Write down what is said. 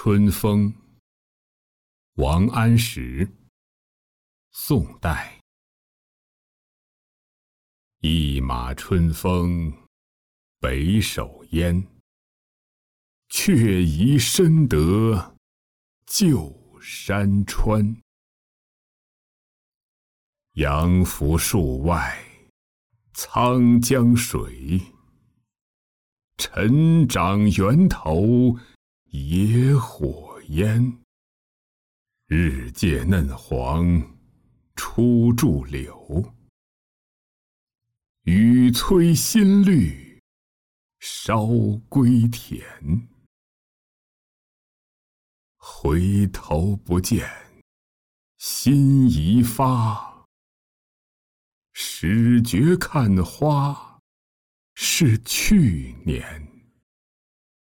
春风，王安石，宋代。一马春风北首烟，却疑深得旧山川。杨府树外沧江水，陈长源头野火烟。日借嫩黄初筑柳，雨催新绿烧归田。回头不见辛夷发，始觉看花是去年。